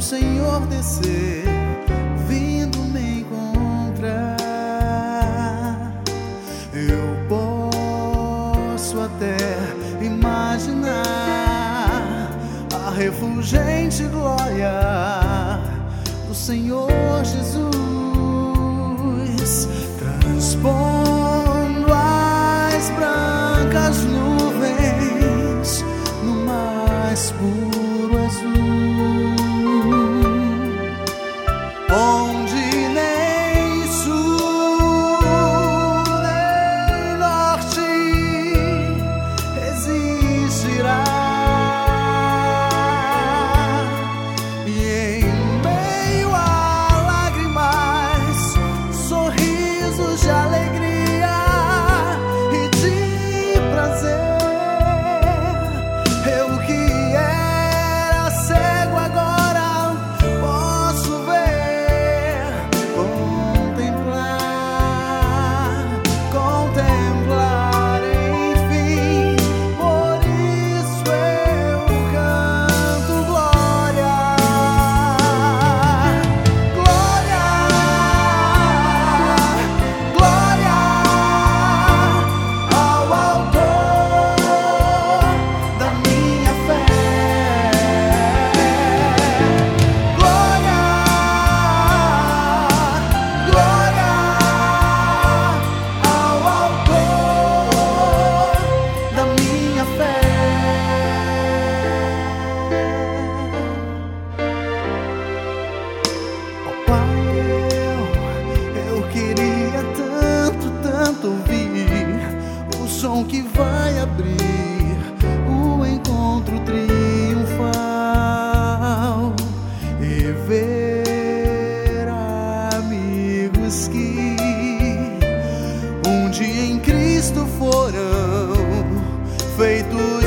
Senhor descer, vindo me encontrar, eu posso até imaginar a refulgente glória do Senhor Jesus, transpondo as brancas nuvens no mais puro azul, onde nem sul nem norte existirá, e em meio a lágrimas, sorrisos de alegria e de prazer. Eu que era cego agora posso ver, contemplar, enfim. Por isso eu canto glória, glória, glória ao Autor da minha fé. Glória, glória ao Autor da minha fé. Ó Pai, eu queria tanto, tanto ouvir o som que vai abrir o encontro triunfal e ver amigos que um dia em Cristo foram feitos